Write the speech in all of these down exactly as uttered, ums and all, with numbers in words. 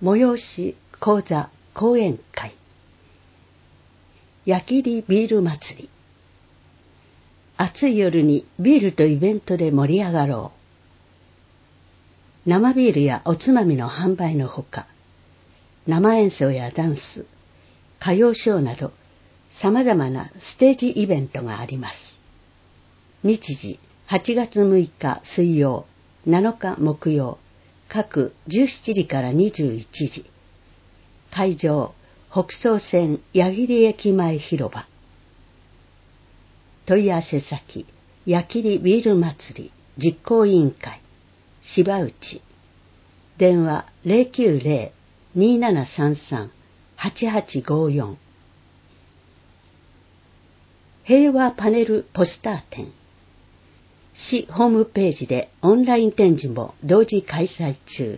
催し講座講演会、矢切ビール祭り。暑い夜にビールとイベントで盛り上がろう。生ビールやおつまみの販売のほか、生演奏やダンス、歌謡ショーなど様々なステージイベントがあります。日時はちがつむいか水曜、なのか木曜、各じゅうしちじからにじゅういちじ。会場、北総線矢切駅前広場。問い合わせ先、矢切ビール祭り実行委員会、芝内。電話 ゼロきゅうゼロ にーななさんさん はちはちごよん。平和パネルポスター展。市ホームページでオンライン展示も同時開催中。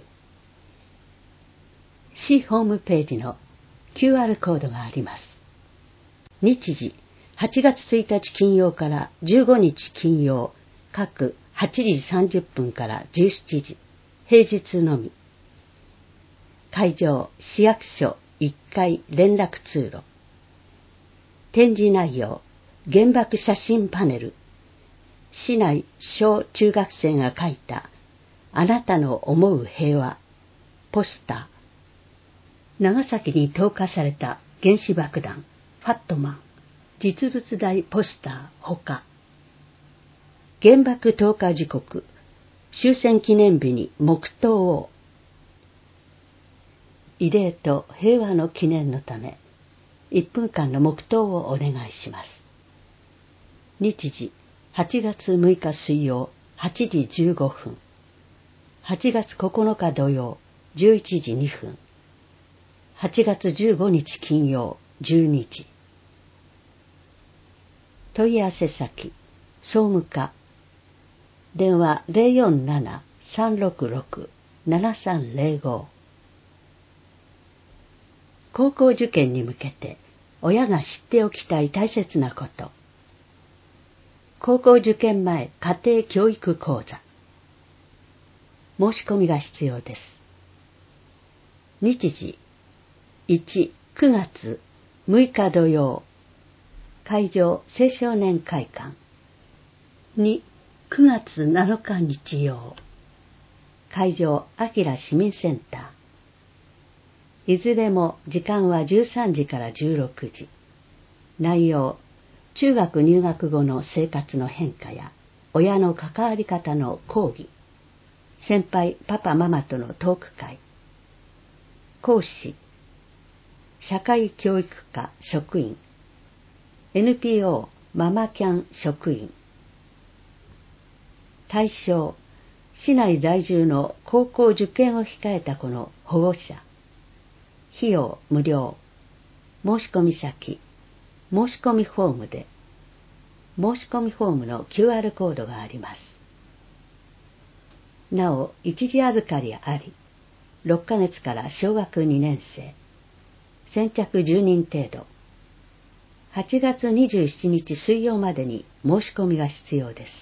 市ホームページの キューアール コードがあります。日時はちがつついたち金曜からじゅうごにち金曜、各はちじさんじゅっぷんからじゅうしちじ、平日のみ。会場、市役所いっかい連絡通路。展示内容、原爆写真パネル。市内小中学生が書いたあなたの思う平和ポスター。長崎に投下された原子爆弾ファットマン実物大ポスターほか、原爆投下時刻終戦記念日に黙祷を。慰霊と平和の記念のためいっぷんかんの黙祷をお願いします。日時はちがつむいか水曜はちじじゅうごふん、はちがつここのか土曜じゅういちじにふん、はちがつじゅうごにち金曜じゅうにじ。問い合わせ先、総務課。電話 ゼロよんなな さんろくろく ななさんゼロご。高校受験に向けて親が知っておきたい大切なこと。高校受験前家庭教育講座。申し込みが必要です。日時いち、くがつむいか土曜、会場青少年会館。に、くがつなのか日曜、会場あきら市民センター。いずれも時間はじゅうさんじからじゅうろくじ。内容、中学入学後の生活の変化や親の関わり方の講義、先輩パパママとのトーク会。講師、社会教育課職員、エヌピーオー ママキャン職員。対象、市内在住の高校受験を控えた子の保護者。費用無料。申し込み先、申し込みフォームで、申し込みフォームの キューアール コードがあります。なお、一時預かりあり、ろっかげつから小学にねん生、先着じゅうにん程度。はちがつにじゅうしちにち水曜までに申し込みが必要です。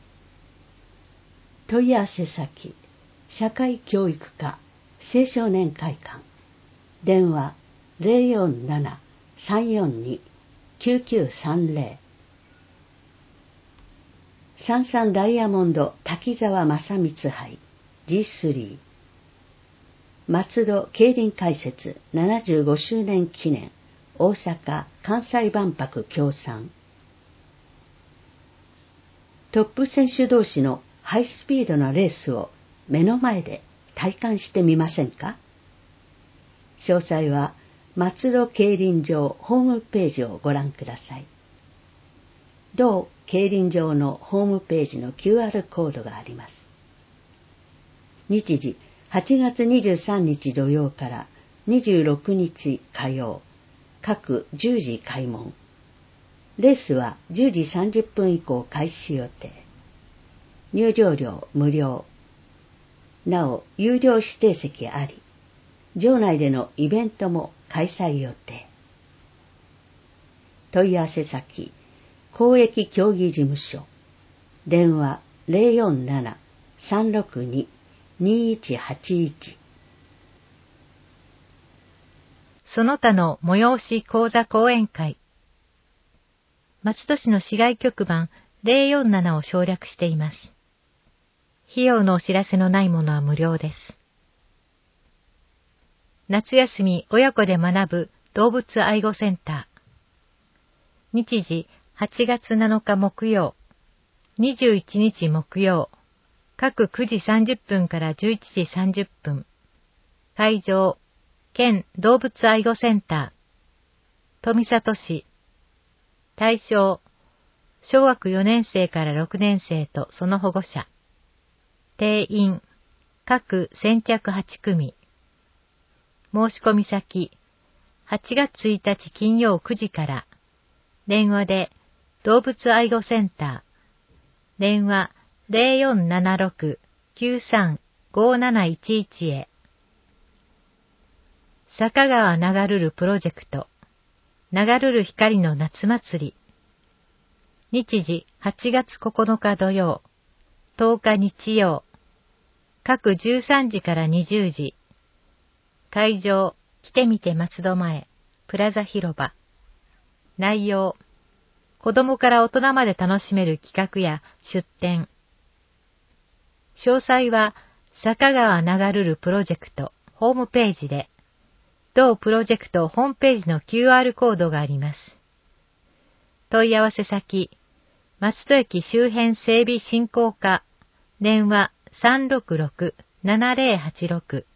問い合わせ先、社会教育課青少年会館。電話 ゼロよんなな さんよんに きゅうきゅうさんゼロ。三三ダイヤモンド滝沢正光杯 ジースリー。松戸競輪開設ななじゅうごしゅうねん記念大阪・関西万博協賛。トップ選手同士のハイスピードなレースを目の前で体感してみませんか？詳細は松戸競輪場ホームページをご覧ください。同競輪場のホームページの キューアール コードがあります。日時はちがつにじゅうさんにち土曜からにじゅうろくにち火曜、各じゅうじ開門。レースはじゅうじさんじゅっぷん以降開始予定。入場料無料。なお、有料指定席あり、場内でのイベントも開催予定。問い合わせ先、公益競技事務所。電話 ゼロよんなな さんろくに にいちはちいち。 その他の催し講座講演会。松戸市の市外局番ゼロよんななを省略しています。費用のお知らせのないものは無料です。夏休み親子で学ぶ動物愛護センター。日時はちがつなのか木曜、にじゅういちにち木曜、各くじさんじゅっぷんからじゅういちじさんじゅっぷん。会場、県動物愛護センター。富里市。対象、小学よねんせいからろくねんせいとその保護者。定員、各先着はちくみ。申し込み先、はちがつついたち金曜くじから。電話で、動物愛護センター。電話ゼロよんななろく きゅうさん ごなないちいちへ。坂川流るるプロジェクト。流るる光の夏祭り。日時はちがつここのか土曜、とおか日曜。各じゅうさんじからにじゅうじ。会場、来てみて松戸前、プラザ広場。内容、子供から大人まで楽しめる企画や出展。詳細は、坂川流るるプロジェクトホームページで、同プロジェクトホームページの キューアール コードがあります。問い合わせ先、松戸駅周辺整備振興課、電話さんろくろく ななゼロはちろく。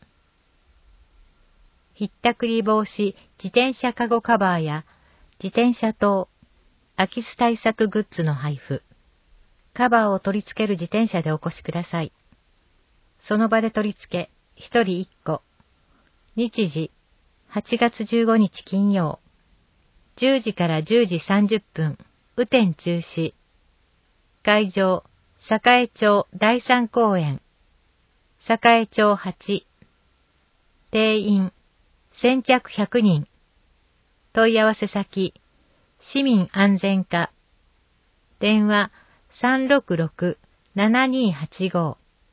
ひったくり防止自転車かごカバーや自転車灯、空き巣対策グッズの配布。カバーを取り付ける自転車でお越しください。その場で取り付け、ひとりいっこ。日時、はちがつじゅうごにち金曜。じゅうじからじゅうじさんじゅっぷん、雨天中止。会場、栄町だいさん公園。栄町はち。定員、先着ひゃくにん。問い合わせ先、市民安全課。電話さんろくろく ななにはちご。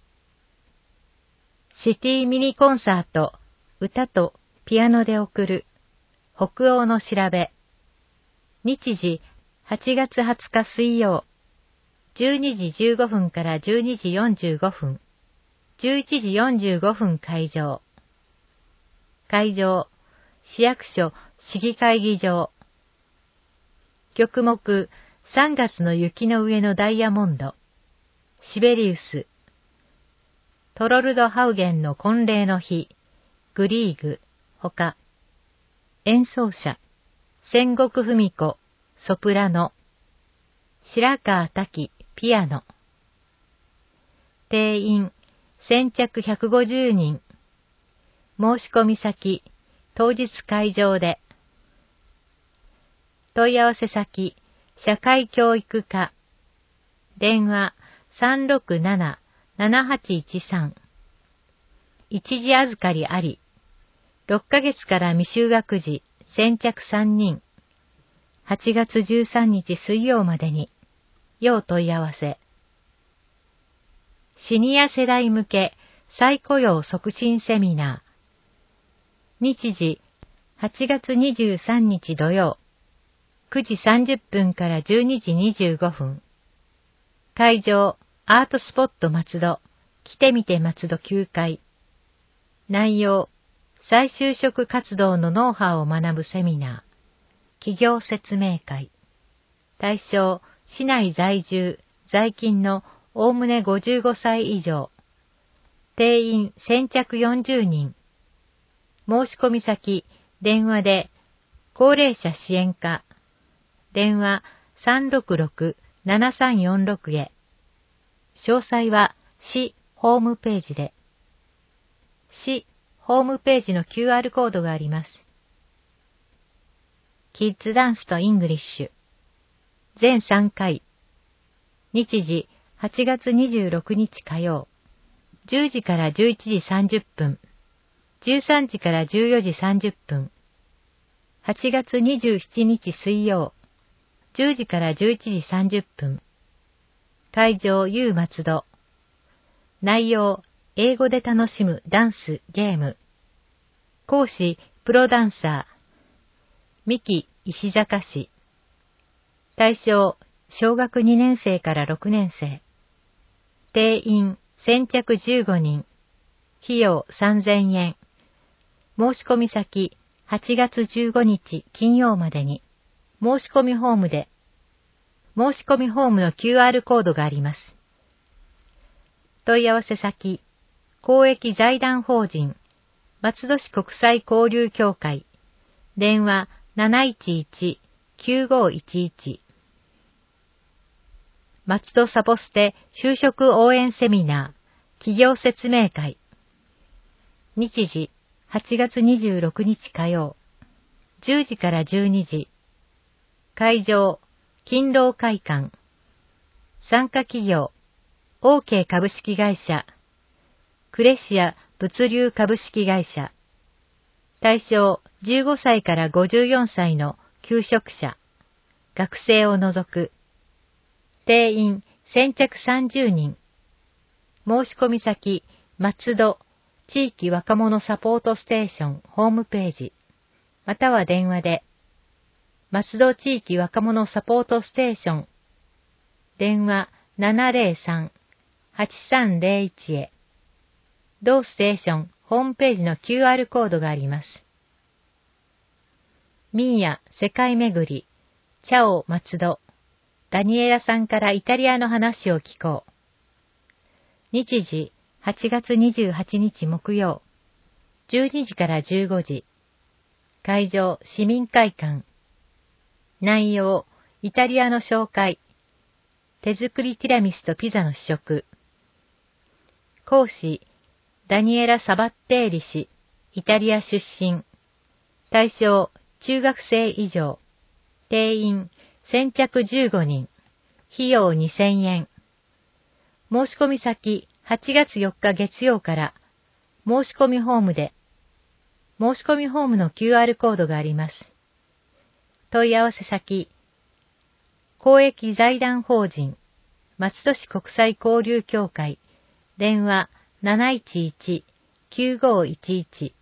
シティミニコンサート、歌とピアノで送る、北欧の調べ。日時、はちがつはつか水曜、じゅうにじじゅうごふんからじゅうにじよんじゅうごふん、じゅういちじよんじゅうごふん会場。会場、市役所市議会議場。曲目、さんがつの雪の上のダイヤモンド、シベリウス。トロルドハウゲンの婚礼の日、グリーグ、ほか。演奏者、千石文子、ソプラノ。白川滝、ピアノ。定員、先着ひゃくごじゅうにん。申し込み先、当日会場で。問い合わせ先、社会教育課。電話さんろくなな ななはちいちさん。一時預かりあり。ろっかげつから未就学児、先着さんにん。はちがつじゅうさんにち水曜までに。要問い合わせ。シニア世代向け再雇用促進セミナー。日時、はちがつにじゅうさんにち土曜。くじさんじゅっぷんからじゅうにじにじゅうごふん。会場、アートスポット松戸、来てみて松戸きゅうかい。内容、再就職活動のノウハウを学ぶセミナー。企業説明会。対象、市内在住、在勤のおおむねごじゅうごさい以上。定員先着よんじゅうにん。申し込み先、電話で、高齢者支援課。電話さんろくろく ななさんよんろくへ。詳細は市ホームページで。市ホームページの キューアール コードがあります。キッズダンスとイングリッシュ。全さんかい。日時はちがつにじゅうろくにち火曜。じゅうじからじゅういちじさんじゅっぷん。じゅうさんじからじゅうよじさんじゅっぷん。はちがつにじゅうしちにち水曜。じゅうじからじゅういちじさんじゅっぷん。会場 ユー 松戸。内容、英語で楽しむダンス、ゲーム。講師、プロダンサー、 三木石坂市。対象、小学にねん生からろくねん生。定員、先着じゅうごにん。費用さんぜんえん。申し込み先、はちがつじゅうごにち金曜までに、申し込みフォームで、申し込みフォームの キューアール コードがあります。問い合わせ先、公益財団法人、松戸市国際交流協会、電話 なないちいちきゅうごいちいち。松戸サポステ就職応援セミナー、企業説明会。日時、はちがつにじゅうろくにち火曜、じゅうじからじゅうにじ。会場、勤労会館。参加企業、オーケー 株式会社、クレシア物流株式会社。対象、じゅうごさいからごじゅうよんさいの求職者、学生を除く。定員、先着さんじゅうにん。申し込み先、松戸、地域若者サポートステーションホームページ、または電話で、松戸地域若者サポートステーション、電話 ななぜろさん はちさんぜろいち へ、同ステーションホームページの キューアール コードがあります。ミーヤ世界巡り、チャオ松戸、ダニエラさんからイタリアの話を聞こう。日時、はちがつにじゅうはちにち木曜、じゅうにじからじゅうごじ。会場、市民会館。内容、イタリアの紹介。手作りティラミスとピザの試食。講師、ダニエラ・サバッテーリ氏、イタリア出身。対象、中学生以上。定員、先着じゅうごにん。費用にせんえん。申し込み先、はちがつよっか月曜から、申し込みフォームで、申し込みフォームの キューアール コードがあります。問い合わせ先、公益財団法人、松戸市国際交流協会、電話 なないちいちきゅうごいちいち。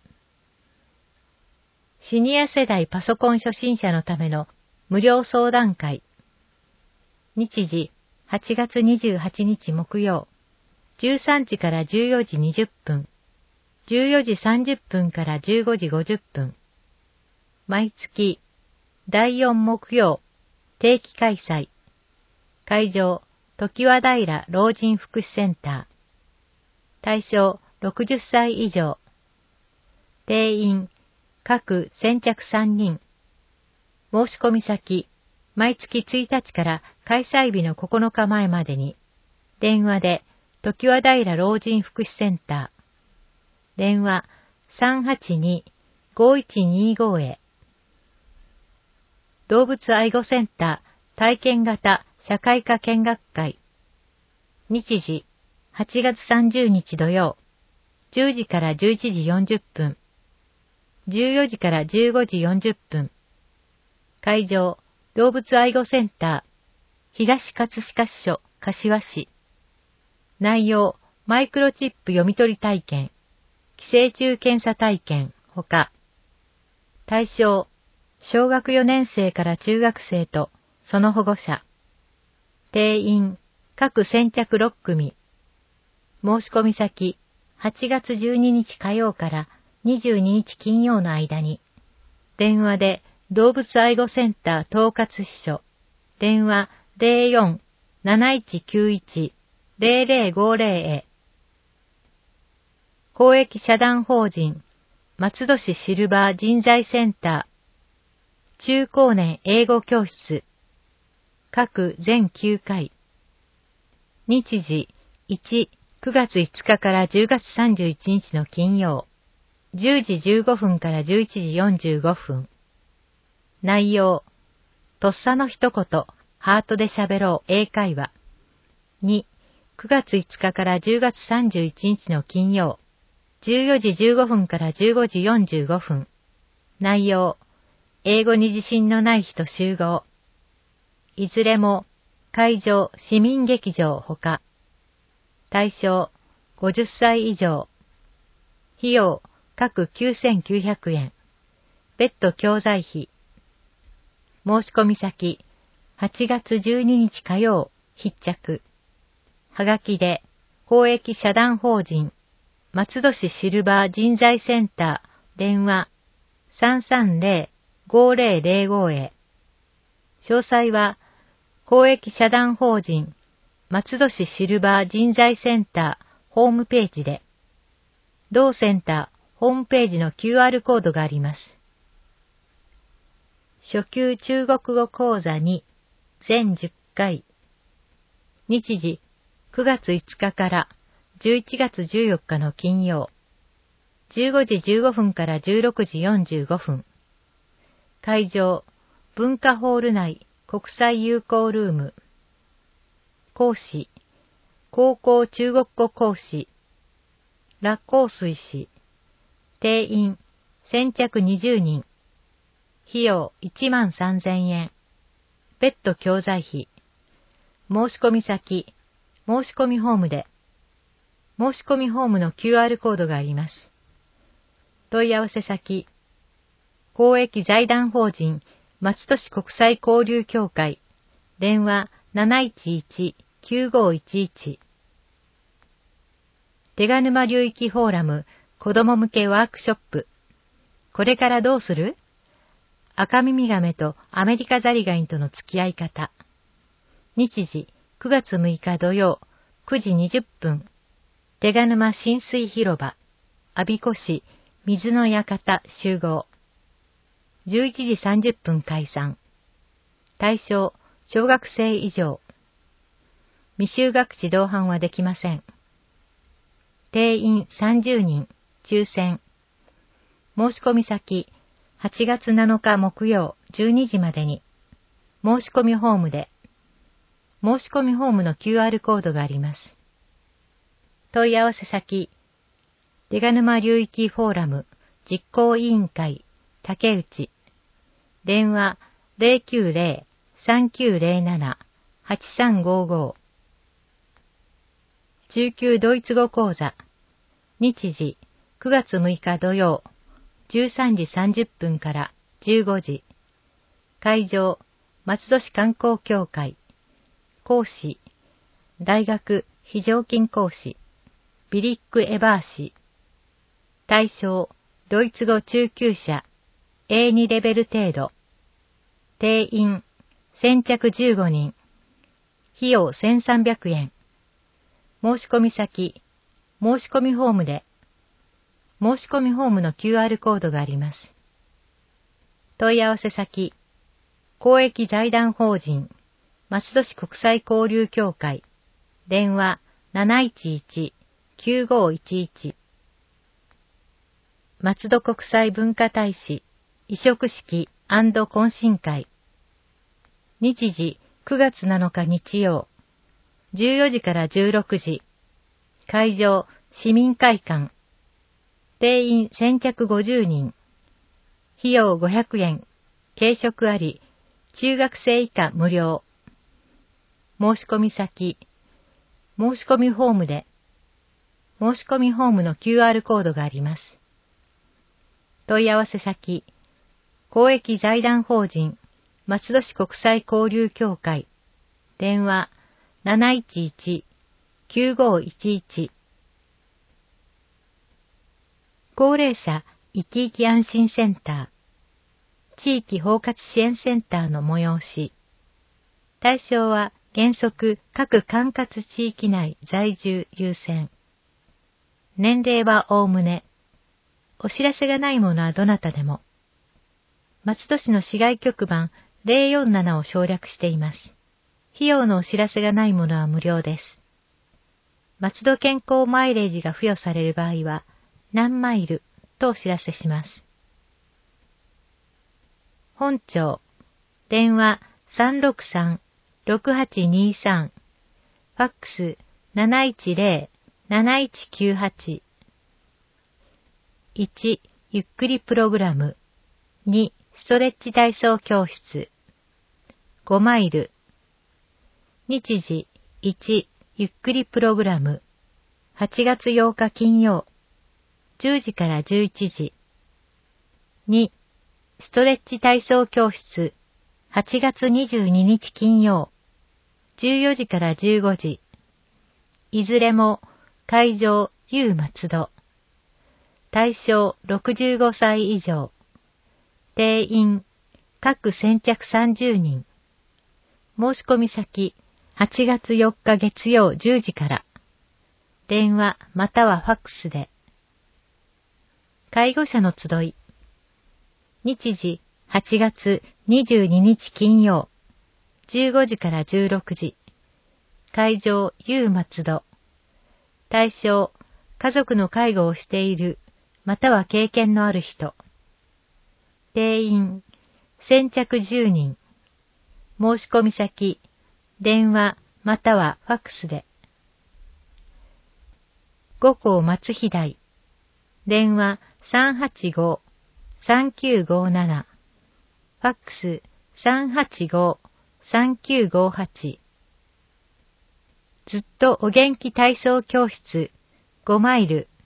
シニア世代パソコン初心者のための無料相談会。日時、はちがつにじゅうはちにち木曜、じゅうさんじからじゅうよじにじゅっぷん、じゅうよじさんじゅっぷんからじゅうごじごじゅっぷん。毎月、だいよん木曜、定期開催。会場、常盤平老人福祉センター。対象、ろくじゅっさい以上。定員、各先着さんにん。申し込み先、毎月ついたちから開催日のここのかまえまでに、電話で、常盤平老人福祉センター。電話 さんはちに ごいちにご へ。動物愛護センター体験型社会科見学会。日時、はちがつさんじゅうにち土曜、じゅうじからじゅういちじよんじゅっぷん、じゅうよじからじゅうごじよんじゅっぷん。会場、動物愛護センター、東葛飾支所、柏市。内容、マイクロチップ読み取り体験、寄生虫検査体験、ほか。対象、小学よねん生から中学生と、その保護者。定員、各先着ろっくみ。申し込み先、はちがつじゅうににち火曜からにじゅうににち金曜の間に。電話で、動物愛護センター統括支所。電話 ゼロよん なないちきゅういち ゼロゼロごゼロ へ。公益社団法人、松戸市シルバー人材センター。中高年英語教室。各全きゅうかい。日時、いち、くがついつかからじゅうがつさんじゅういちにちの金曜。じゅうじじゅうごふんからじゅういちじよんじゅうごふん。内容、とっさの一言、ハートで喋ろう英会話。に、くがついつかからじゅうがつさんじゅういちにちの金曜。じゅうよじじゅうごふんからじゅうごじよんじゅうごふん。内容、英語に自信のない人集合。いずれも、会場市民劇場ほか。対象、ごじゅっさい以上。費用、各きゅうせんきゅうひゃくえん。別途教材費。 申し込み先、はちがつじゅうににち火曜、必着。はがきで、公益社団法人、松戸市シルバー人材センター、電話、さんさんぜろ ごぜろぜろご へ。詳細は、公益社団法人、松戸市シルバー人材センター、ホームページで、同センター、ホームページの キューアール コードがあります。初級中国語講座に全じゅっかい。日時くがついつかからじゅういちがつじゅうよっかの金曜。じゅうごじじゅうごふんからじゅうろくじよんじゅうごふん。会場、文化ホール内国際友好ルーム。講師、高校中国語講師、羅光水氏。定員、先着にじゅうにん。費用いちまんさんぜんえん。別途教材費。申し込み先、申し込みフォームで。申し込みフォームの キューアール コードがあります。問い合わせ先、公益財団法人松戸市国際交流協会、電話 なないちいち きゅうごいちいち。手賀沼流域フォーラム子供向けワークショップ。これからどうする？赤耳ガメとアメリカザリガニとの付き合い方。日時くがつむいか土曜くじにじゅっぷん。手賀沼親水広場、我孫子市水の館集合。じゅういちじさんじゅっぷん解散。対象、小学生以上。未就学児同伴はできません。定員さんじゅうにん、抽選。申し込み先、はちがつなのか木曜じゅうにじまでに。申し込みフォームで。申し込みフォームの キューアール コードがあります。問い合わせ先、手賀沼流域フォーラム実行委員会竹内。電話 ゼロきゅうゼロ さんきゅうゼロなな はちさんごご。中級ドイツ語講座。日時くがつむいか土曜じゅうさんじさんじゅっぷんからじゅうごじ。会場、松戸市観光協会。講師、大学非常勤講師、ビリック・エバー氏。対象、ドイツ語中級者、エーに レベル程度。定員、先着じゅうごにん。費用せんさんびゃくえん。申し込み先、申し込みフォームで。申し込みフォームの キューアール コードがあります。問い合わせ先、公益財団法人、松戸市国際交流協会、電話 なないちいち きゅうごいちいち。松戸国際文化大使、委嘱式&懇親会。日時くがつなのか日曜、じゅうよじからじゅうろくじ。会場、市民会館。定員先着ごじゅうにん。費用ごひゃくえん。軽食あり。中学生以下無料。申し込み先。申し込みフォームで。申し込みフォームの キューアール コードがあります。問い合わせ先。公益財団法人松戸市国際交流協会。電話 なないちいち きゅうごいちいち。高齢者生き生き安心センター、地域包括支援センターの催し。対象は原則各管轄地域内在住優先。年齢はおおむね。お知らせがないものはどなたでも。松戸市の市外局番ゼロよんななを省略しています。費用のお知らせがないものは無料です。松戸健康マイレージが付与される場合は、何マイルとお知らせします。本庁、電話 さんろくさん ろくはちにさん、ファックス なないちゼロ なないちきゅうはち。いち、ゆっくりプログラム。に、ストレッチ体操教室。ごマイル。日時、いち、ゆっくりプログラム。はちがつようか金曜。じゅうじからじゅういちじ。に、ストレッチ体操教室。 はちがつにじゅうににち金曜、じゅうよじからじゅうごじ、いずれも会場 U 松戸。対象ろくじゅうごさい以上。定員各先着さんじゅうにん。申し込み先はちがつよっか月曜じゅうじから。電話またはファックスで。介護者の集い。日時はちがつにじゅうににち金曜、じゅうごじからじゅうろくじ。会場 U 松戸。対象、家族の介護をしている、または経験のある人。定員、先着じゅうにん。申し込み先、電話またはファックスで。五校松飛台。電話 さんはちご さんきゅうごなな。ファックス さんはちご さんきゅうごはち。ずっとお元気体操教室ごマイル。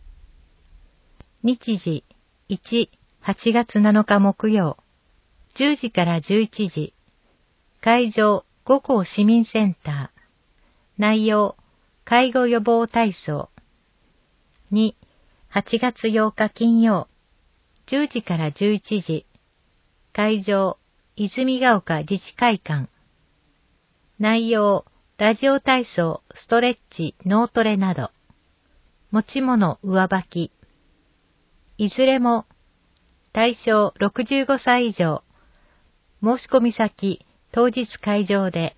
日時いち、はちがつなのか木曜、じゅうじからじゅういちじ。会場五校市民センター。内容、介護予防体操。に、はちがつようか金曜、じゅうじからじゅういちじ。会場、泉ヶ丘自治会館。内容、ラジオ体操、ストレッチ、脳トレなど。持ち物、上履き。いずれも、対象ろくじゅうごさい以上。申し込み先、当日会場で。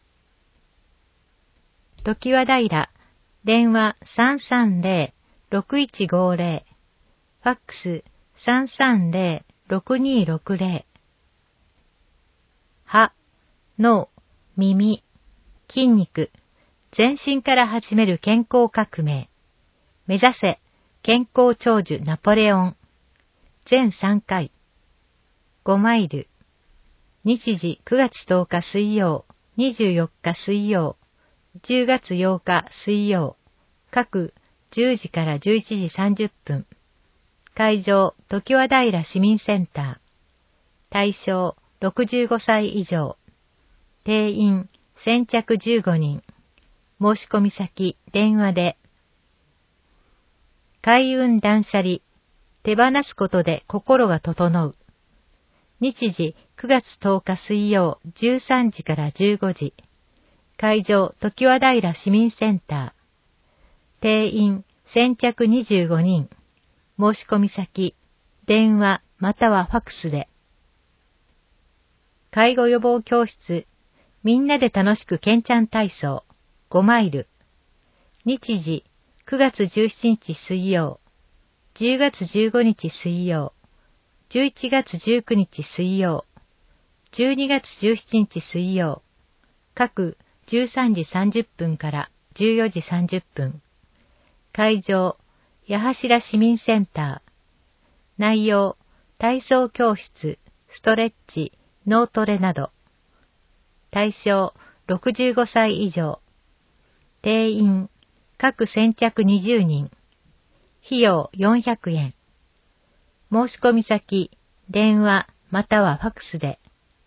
常盤平、電話 さんさんぜろろくいちごぜろ。ファックス さんさんぜろろくにろくぜろ。歯、脳、耳、筋肉、全身から始める健康革命。目指せ、健康長寿ナポレオン。全さんかい。ごマイル。日時くがつとおか水曜、にじゅうよっか水曜、じゅうがつようか水曜。各じゅうじからじゅういちじさんじゅっぷん。会場、常盤平市民センター。対象、ろくじゅうごさい以上。定員、先着じゅうごにん。申し込み先、電話で。開運断捨離。手放すことで心が整う。日時、くがつとおか水曜、じゅうさんじからじゅうごじ。会場、常盤平市民センター。定員、先着にじゅうごにん。申し込み先、電話またはファックスで。介護予防教室、みんなで楽しくけんちゃん体操、ごマイル。日時、くがつじゅうしちにち水曜、じゅうがつじゅうごにち水曜、じゅういちがつじゅうくにち水曜、じゅうにがつじゅうしちにち水曜、各じゅうさんじさんじゅっぷんからじゅうよじさんじゅっぷん。会場、八柱市民センター。内容、体操教室、ストレッチ、脳トレなど。対象、ろくじゅうごさい以上。定員、各先着にじゅうにん。費用よんひゃくえん。申し込み先、電話またはファックスで。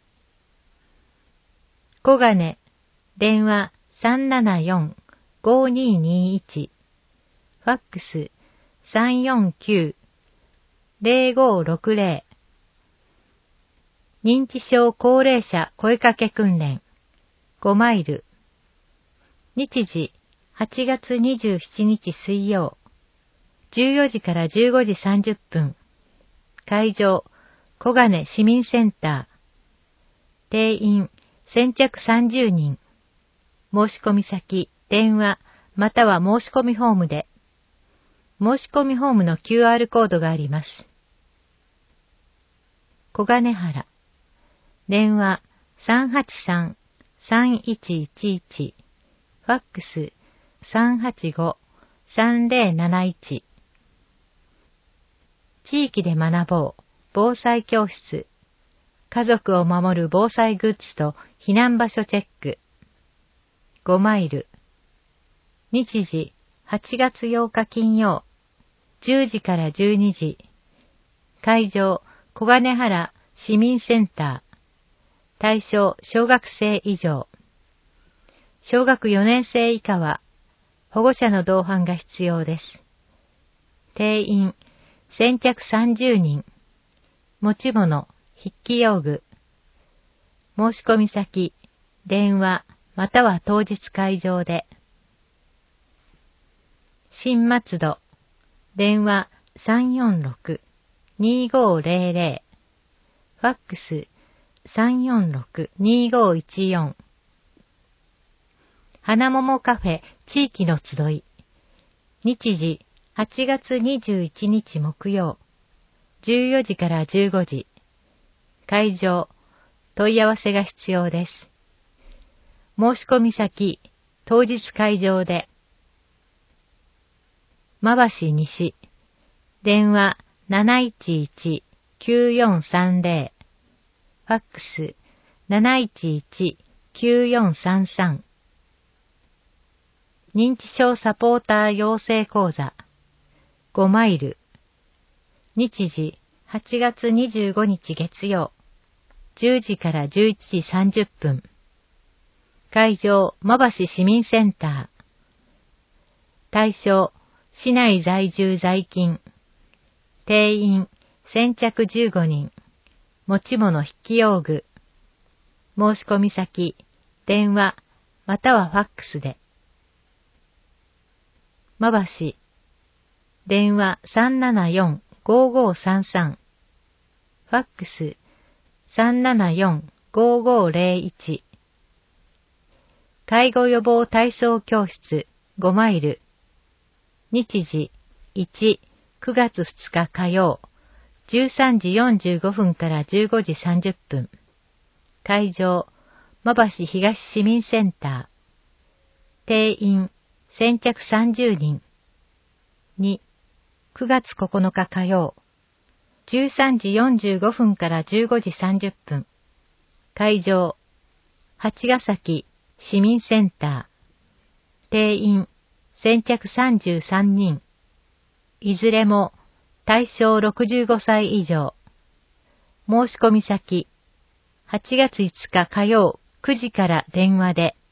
小金、電話 さんななよん ごににいち。ファックス さんよんきゅう ぜろごろくぜろ。認知症高齢者声かけ訓練ごマイル。日時はちがつにじゅうしちにち水曜、じゅうよじからじゅうごじさんじゅっぷん。会場、小金市民センター。定員、先着さんじゅうにん。申し込み先、電話、または申し込みフォームで。申し込みフォームの キューアール コードがあります。小金原。電話 さんはちさん さんいちいちいち。ファックス さんはちご さんぜろなないち。地域で学ぼう防災教室。家族を守る防災グッズと避難場所チェック。ごマイル。日時はちがつようか金曜、じゅうじからじゅうにじ。会場、小金原市民センター。 対象小学生以上。小学よねん生以下は保護者の同伴が必要です。定員先着さんじゅうにん。持ち物、筆記用具。申し込み先、電話、または当日会場で。新松戸、電話 さんよんろく にごぜろぜろ、ファックス さんよんろく にごいちよん。花桃カフェ地域の集い。日時はちがつにじゅういちにち木曜、じゅうよじからじゅうごじ。会場、問い合わせが必要です。申し込み先、当日会場で。馬橋西、電話 なないちいち きゅうよんさんぜろ、ファックス なないちいち きゅうよんさんさん。認知症サポーター養成講座、ごマイル。日時はちがつにじゅうごにち月曜、じゅうじからじゅういちじさんじゅっぷん。会場、馬橋市民センター。対象、市内在住在勤。定員、先着じゅうごにん。持ち物筆記用具。申し込み先、電話、またはファックスで。馬橋、電話 さんななよん ごごさんさん。ファックス さんななよん ごごぜろいち。介護予防体操教室ごマイル。日時いち、くがつふつか火曜、じゅうさんじよんじゅうごふんからじゅうごじさんじゅっぷん。会場、馬橋東市民センター。定員、先着さんじゅうにん。に、くがつここのか火曜、じゅうさんじよんじゅうごふんからじゅうごじさんじゅっぷん。会場、八ヶ崎市民センター。定員、先着さんじゅうさんにん。いずれも対象ろくじゅうごさい以上。申し込み先、はちがついつか火曜くじから電話で。